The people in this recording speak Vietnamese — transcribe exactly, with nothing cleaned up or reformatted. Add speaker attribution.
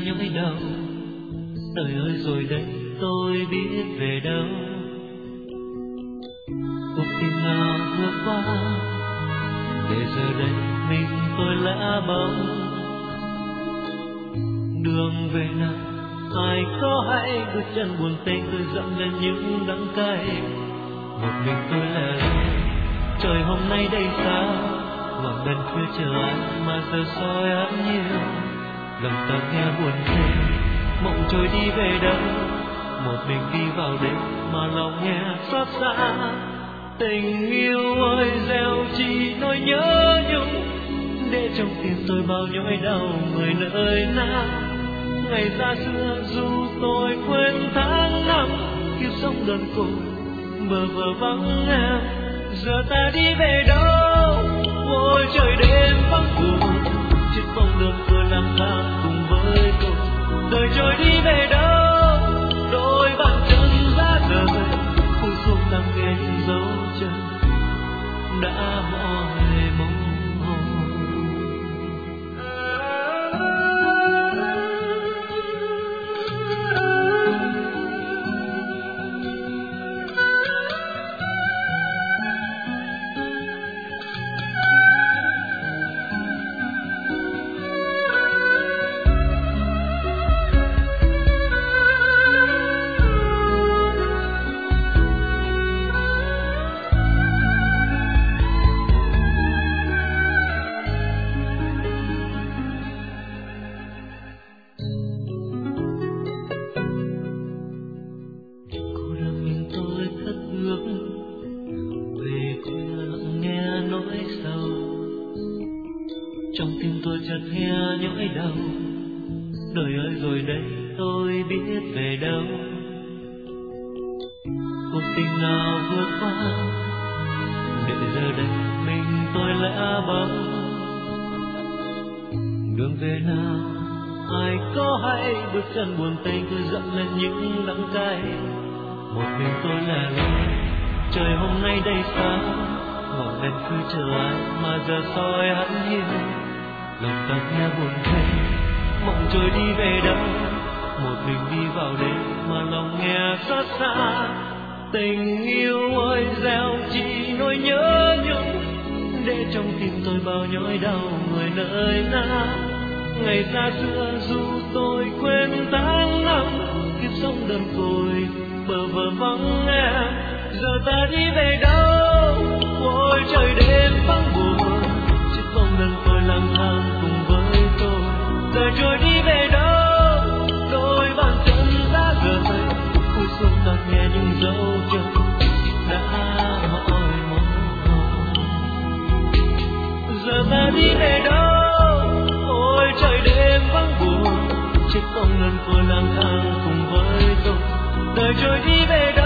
Speaker 1: nhói đau. Đời ơi rồi đây tôi biết về đâu. Cuộc tình nào vừa qua, để giờ đây mình tôi lẽ bóng. Đường về nào ai có hay, bước chân buồn tênh tôi dẫm lên những đắng cay. Một mình tôi lẻ loi, trời hôm nay đây sao, ngọn đèn khuya chờ anh mà giờ soi ám nhiều. Lòng ta nghe buồn thêm, mộng trôi đi về đâu. Một mình đi vào đêm mà lòng nghe xót xa. Tình yêu ơi gieo chi nỗi nhớ nhung, để trong tim tôi bao nhói đau người nơi nào. Ngày xa xưa dù tôi quên tháng năm, kiếp sống đơn côi bờ vờ vắng em. Giờ ta đi về đâu, ôi trời đêm vắng buồn, chiếc bóng đơn côi lang thang cùng với tôi. Đời trôi đi về đâu, đôi bàn chân ra đời, cuối xuống đang nghe những dấu chân đã mỏi mòn. Trong tim tôi chợt nghe nhói đau. Đời ơi rồi đây tôi biết về đâu. Cuộc tình nào vừa qua, để giờ đây mình tôi lẽ bóng. Đường về nào ai có hay, bước chân buồn tênh tôi dẫm lên những đắng cay. Một mình tôi lẻ loi, trời hôm nay đây sao, ngọn đèn khuya chờ ai mà giờ soi hắt hiu. Lòng ta nghe buồn thêm, mộng trôi đi về đâu. Một mình đi vào đêm mà lòng nghe xót xa. Tình yêu ơi gieo chi nỗi nhớ nhung, để trong tim tôi bao nhói đau người nơi nào. Ngày xa xưa dù tôi quên tháng năm, kiếp sống đơn côi bờ vờ vắng em. Giờ ta đi về đâu, ôi trời đêm vắng buồn, chiếc bóng đơn côi lang thang cùng với tôi. Đời trôi đi về đâu, đôi bàn chân đã rời, cuối xuống ta nghe những dấu chân đã mỏi mòn. Giờ ta đi về đâu, ôi trời đêm vắng buồn, chiếc bóng đơn côi lang thang cùng với tôi. Đời trôi đi về đâu.